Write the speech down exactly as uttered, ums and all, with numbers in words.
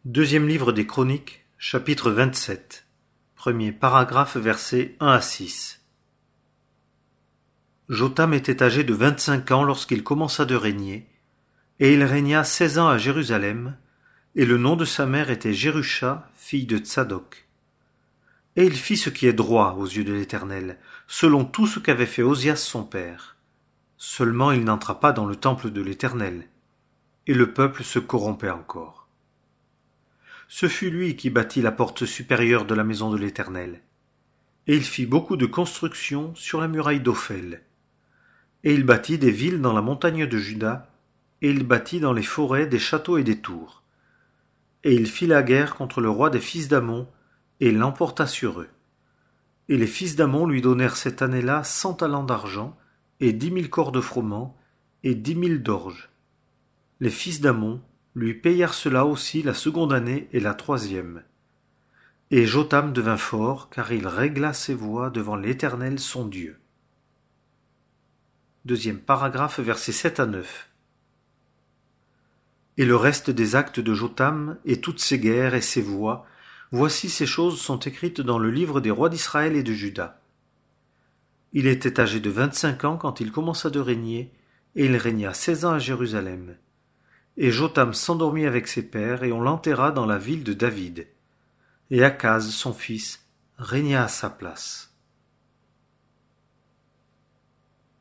Deuxième livre des Chroniques, chapitre vingt-sept. Premier paragraphe, versets un à six. Jotham était âgé de vingt-cinq ans lorsqu'il commença de régner, et il régna seize ans à Jérusalem, et le nom de sa mère était Jérusha, fille de Tsadok. Et il fit ce qui est droit aux yeux de l'Éternel, selon tout ce qu'avait fait Osias son père. Seulement il n'entra pas dans le temple de l'Éternel, et le peuple se corrompait encore. Ce fut lui qui bâtit la porte supérieure de la maison de l'Éternel. Et il fit beaucoup de constructions sur la muraille d'Ophel. Et il bâtit des villes dans la montagne de Juda, et il bâtit dans les forêts des châteaux et des tours. Et il fit la guerre contre le roi des fils d'Ammon, et l'emporta sur eux. Et les fils d'Ammon lui donnèrent cette année-là cent talents d'argent, et dix mille corps de froment, et dix mille d'orge. Les fils d'Ammon lui payèrent cela aussi la seconde année et la troisième. Et Jotham devint fort, car il régla ses voies devant l'Éternel son Dieu. Deuxième paragraphe, versets sept à neuf. Et le reste des actes de Jotham, et toutes ses guerres et ses voies, voici ces choses sont écrites dans le livre des rois d'Israël et de Juda. Il était âgé de vingt-cinq ans quand il commença de régner, et il régna seize ans à Jérusalem. Et Jotham s'endormit avec ses pères, et on l'enterra dans la ville de David. Et Akaz, son fils, régna à sa place.